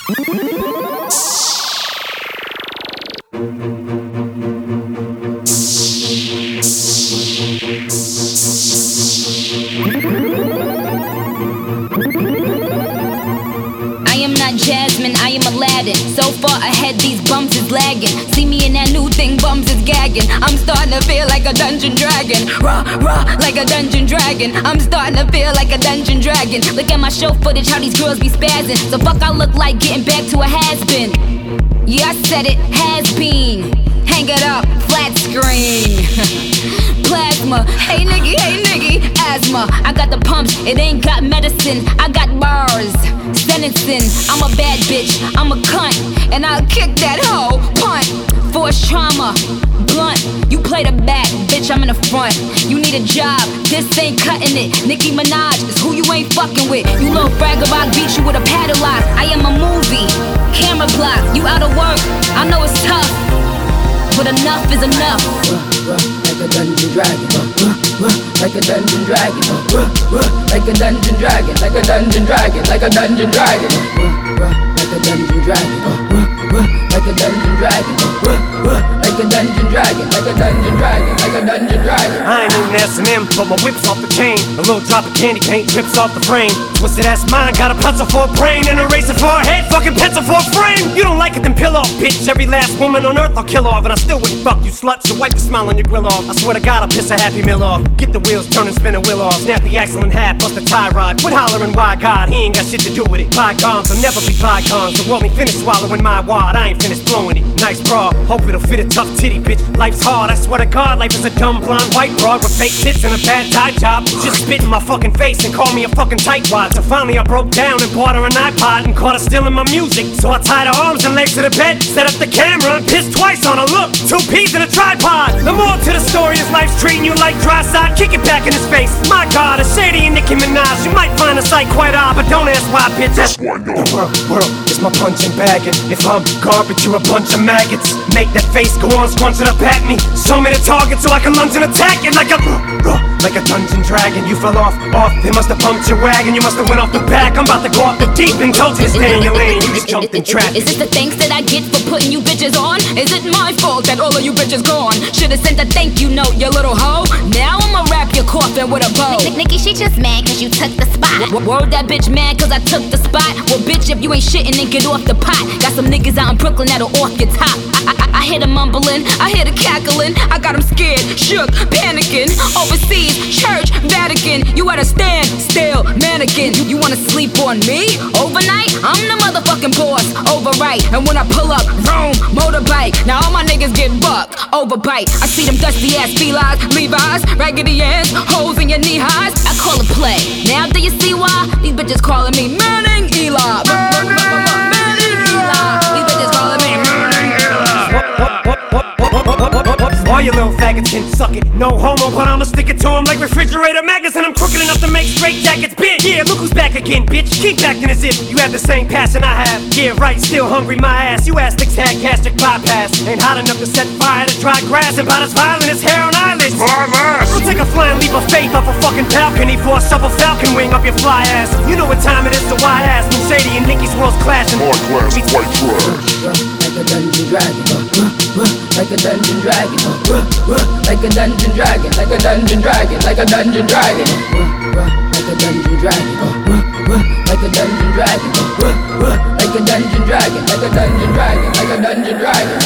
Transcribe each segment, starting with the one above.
Jasmine, I am Aladdin. So far ahead, these bums is lagging. See me in that new thing, bums is gagging. I'm starting to feel like a dungeon dragon. Raw, raw, like a dungeon dragon. I'm starting to feel like a dungeon dragon. Look at my show footage, how these girls be spazzing. So fuck I look like getting back to a has-been. Yeah, I said it, has been. Hang it up, flat screen. Plasma, hey nigga, asthma. I got the pumps, it ain't got medicine. I got bars, sentencing. I'm a bad bitch, I'm a cunt, and I'll kick that hoe, punt. Force trauma, blunt. You play the back, bitch, I'm in the front. You need a job, this ain't cutting it. Nicki Minaj is who you ain't fucking with. You little bragger, I'll beat you with a paddle lock. I am a movie, camera block. You out of work, I know it's tough, but enough is enough. Like a dungeon dragon, like a dungeon dragon, like a dungeon dragon, like a dungeon dragon, like a dungeon dragon, like a dungeon dragon, like a dungeon dragon, like a dungeon dragon, like a dungeon dragon, like a dungeon dragon. I ain't even S&M, but my whip's off the chain. A little drop of candy paint drips off the frame. Twisted ass mind, got a pencil for a brain and a razor for a head, fucking pencil for a frame. You don't like it, then pill off, bitch. Every last woman on earth I'll kill off, and I still wouldn't fuck you slut. So wipe the smile on your grill off. I swear to God, I'll piss a Happy Meal off. Get the wheels turning, spin a wheel off. Snap the axle in half, bust the tie rod. Quit hollering, why God? He ain't got shit to do with it. Bygones will never be bygones. So want me finish swallowing my wad, I ain't finished blowing it. Nice bra, hope it'll fit a tough titty, bitch. Life's hard, I swear to God, life is a dumb blonde white broad with fake tits and a bad tie job. Just spit in my fucking face and call me a fucking tightwad. So finally I broke down and bought her an iPod and caught her stealing my music. So I tied her arms and legs to the bed, set up the camera and pissed twice on her. Look, 2 peas in a tripod. The more to the story is life's treating you like dry side. Kick it back in his face. My God, a shady and Nicki Minaj. You might find the sight quite odd, but don't ask why, bitch. That's why no. The world is my punching bag, and if I'm garbage, you're a bunch of maggots. Make that face go on, scrunch it up at me. Show me the target so I can lunge and attack it like a dungeon dragon. You fell off, they must have pumped your wagon. You must have went off the back. I'm about to go off the deep and told you to stay in your lane. You just jumped in traffic. Is this the thanks that I get for putting you bitches on? Is it my fault that all of you bitches gone? Should've sent a thank you note, you little hoe. Now I'ma wrap your coffin with a bow. Nicki, she just mad cause you took the spot. Word that bitch mad cause I took the spot. Well bitch, if you ain't shitting then get off the pot. Got some niggas out in Brooklyn that'll off your top. I hear them mumbling, I hear the cackling. I got them scared, shook, panicking. Overseas, church, Vatican. You at a stand still, mannequin. You wanna sleep on me? Overnight? I'm the motherfucking boss, overright. And when I pull up, vroom, motorbike. Now all my niggas get bucked, overbite. I see them dusty ass felines, Levi's, raggedy ass, holes in your knee highs. I call it play. Now do you see why? These bitches calling me Manning Eli. Manning Eli. These bitches calling me Manning Eli. All you little faggots can suck it. No homo, but I'ma stick it to them like refrigerator magnets. And I'm crooked enough to make straight jackets, bitch. Yeah, look who's back again, bitch. Keep acting as if you have the same passion I have. Yeah, right, still hungry, my ass. You astics had gastric bypass. Ain't hot enough to set fire to dry grass. And about as violent as hair on eyelids. I'll take a flying leap of faith off a fucking balcony for a shovel falcon wing up your fly ass. You know what time it is, so why ass? When Shady and Nicki's worlds clashing. Hard class, white trash. Like a dungeon dragon, like a dungeon dragon, like a dungeon dragon, like a dungeon dragon, like a dungeon dragon, like a dungeon dragon, like a dungeon dragon, like a dungeon dragon, like a dungeon dragon, like a dungeon dragon.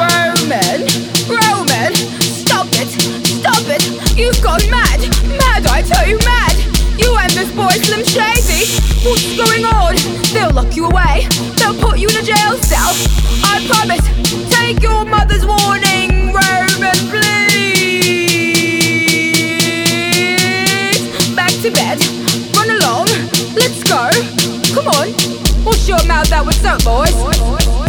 Roman, stop it, you've gone mad, I tell you mad. You and this boy Slim Shady, what's going on? They'll lock you away, they'll put you in a jail cell. I promise, take your mother's warning, Roman, please. Back to bed, run along, let's go. Come on, wash your mouth out with soap, boys.